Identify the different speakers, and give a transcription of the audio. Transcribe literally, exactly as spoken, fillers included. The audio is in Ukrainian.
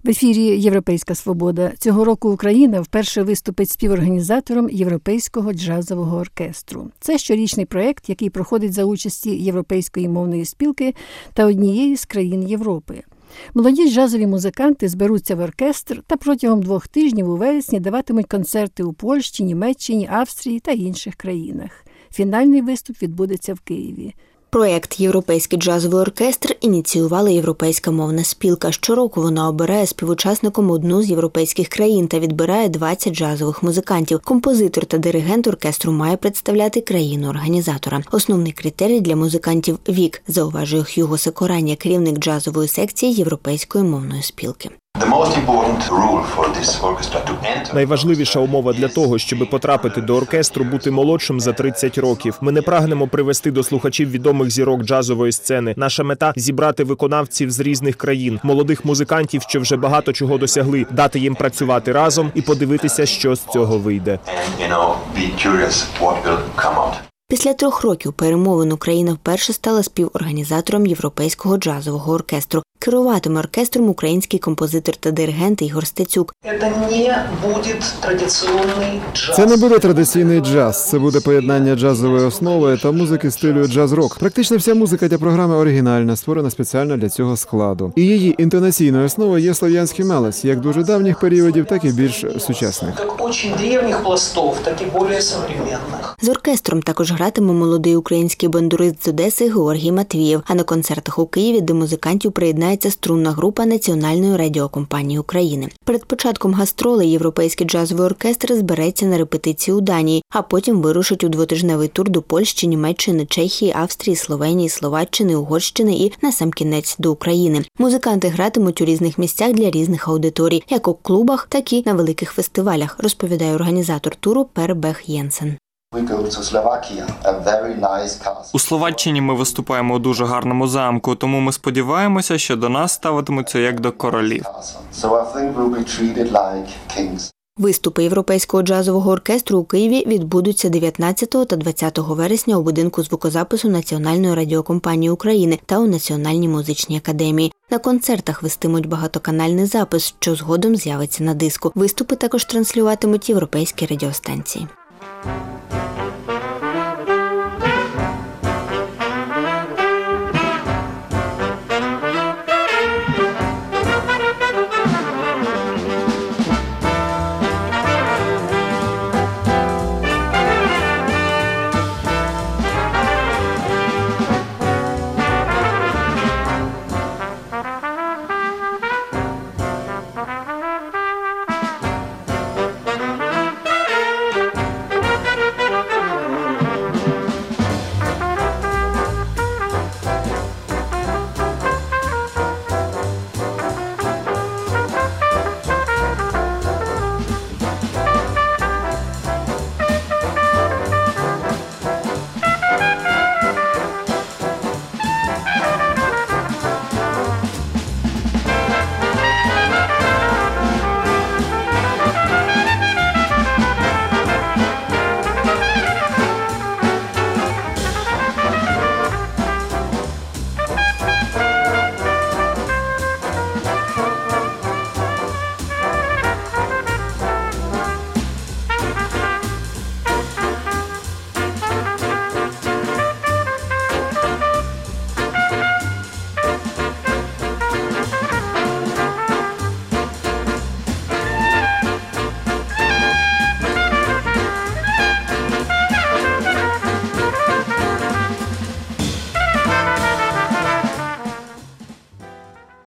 Speaker 1: В ефірі «Європейська свобода». Цього року Україна вперше виступить співорганізатором Європейського джазового оркестру. Це щорічний проєкт, який проходить за участі Європейської мовної спілки та однієї з країн Європи. Молоді джазові музиканти зберуться в оркестр та протягом двох тижнів у вересні даватимуть концерти у Польщі, Німеччині, Австрії та інших країнах. Фінальний виступ відбудеться в Києві.
Speaker 2: Проєкт «Європейський джазовий оркестр» ініціювала Європейська мовна спілка. Щороку вона обирає співучасником одну з європейських країн та відбирає двадцять джазових музикантів. Композитор та диригент оркестру має представляти країну-організатора. Основний критерій для музикантів – вік, зауважує Х'юго Секоранья, керівник джазової секції Європейської мовної спілки.
Speaker 3: Найважливіша умова для того, щоб потрапити до оркестру, бути молодшим за тридцять років. Ми не прагнемо привести до слухачів відомих зірок джазової сцени. Наша мета – зібрати виконавців з різних країн, молодих музикантів, що вже багато чого досягли, дати їм працювати разом і подивитися, що з цього вийде.
Speaker 2: Після трьох років перемовин Україна вперше стала співорганізатором Європейського джазового оркестру. Керуватиме оркестром український композитор та диригент Ігор Стецюк.
Speaker 4: Це не буде традиційний джаз. Це буде поєднання джазової основи та музики стилю джаз-рок. Практично вся музика для програми оригінальна, створена спеціально для цього складу. І її інтонаційною основою є слов'янський мелес, як дуже давніх періодів, так і більш сучасних.
Speaker 2: З оркестром також гратиме молодий український бандурист з Одеси Георгій Матвієв, а на концертах у Києві до музикантів приєднається струнна група Національної радіокомпанії України. Перед початком гастролей Європейський джазовий оркестр збереться на репетиції у Данії, а потім вирушить у двотижневий тур до Польщі, Німеччини, Чехії, Австрії, Словенії, Словаччини, Угорщини і, насамкінець, до України. Музиканти гратимуть у різних місцях для різних аудиторій, як у клубах, так і на великих фестивалях, розповідає організатор туру Пер Бех Єнсен.
Speaker 5: У Словаччині ми виступаємо у дуже гарному замку, тому ми сподіваємося, що до нас ставитимуться як до королів.
Speaker 2: Виступи Європейського джазового оркестру у Києві відбудуться дев'ятнадцятого та двадцятого вересня у будинку звукозапису Національної радіокомпанії України та у Національній музичній академії. На концертах вестимуть багатоканальний запис, що згодом з'явиться на диску. Виступи також транслюватимуть європейські радіостанції.